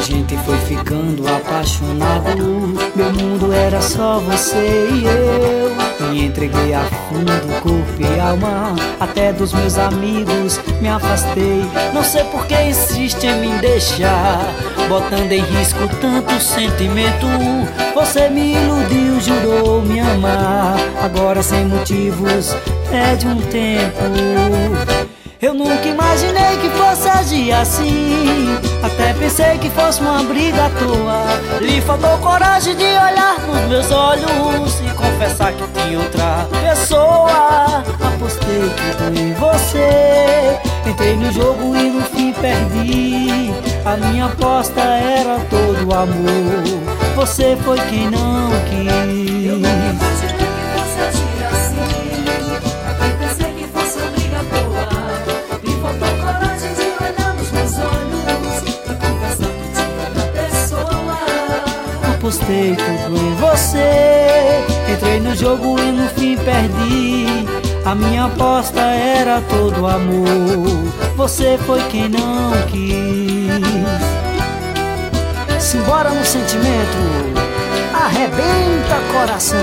gente foi ficando apaixonado. Meu mundo era só você e eu. Me entreguei a fundo, corpo e alma. Até dos meus amigos me afastei. Não sei por que insiste em me deixar, botando em risco tanto sentimento. Você me iludiu, jurou me amar. Agora sem motivos pede um tempo. Eu nunca imaginei que fosse agir assim. Até pensei que fosse uma briga à toa. Lhe faltou coragem de olhar nos meus olhos e confessar que tinha outra pessoa. Apostei tudo em você, entrei no jogo e no fim perdi. A minha aposta era todo amor, você foi quem não quis. Eu nunca imaginei que fosse agir assim. Até pensei que fosse uma briga à toa. Me faltou coragem de olhar nos meus olhos e confessar que tinha outra pessoa. Apostei tudo em você, entrei no jogo e no fim perdi. A minha aposta era todo amor, você foi quem não quis. Simbora no sentimento, arrebenta coração.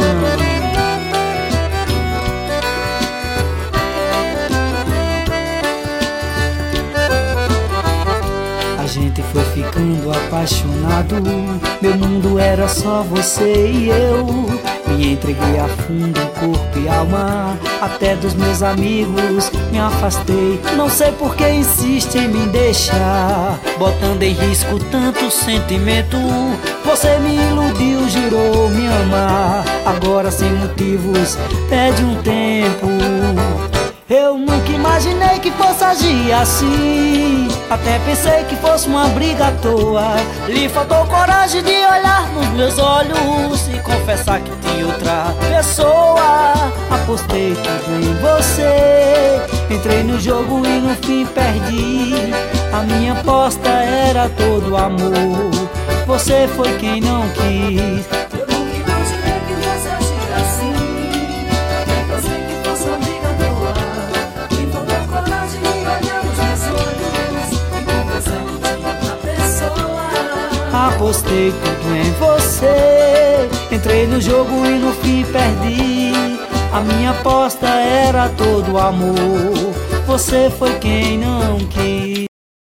A gente foi ficando apaixonado. Meu mundo era só você e eu. Me entreguei a fundo, corpo e alma. Até dos meus amigos me afastei. Não sei por que insiste em me deixar, botando em risco tanto sentimento. Você me iludiu, jurou me amar. Agora sem motivos pede um tempo. Eu nunca imaginei que fosse agir assim. Até pensei que fosse uma briga à toa. Lhe faltou coragem de olhar nos meus olhos e confessar que tinha outra pessoa. Apostei tudo em você, entrei no jogo e no fim perdi. A minha aposta era todo amor, você foi quem não quis. Eu nunca imaginei que fosse agir assim. Até pensei que fosse uma briga à toa. Me faltou coragem de olhar nos meus olhos e confessar que tinha outra pessoa. Apostei tudo em você, entrei no jogo e no fim perdi. A minha aposta era todo amor, você foi quem não quis.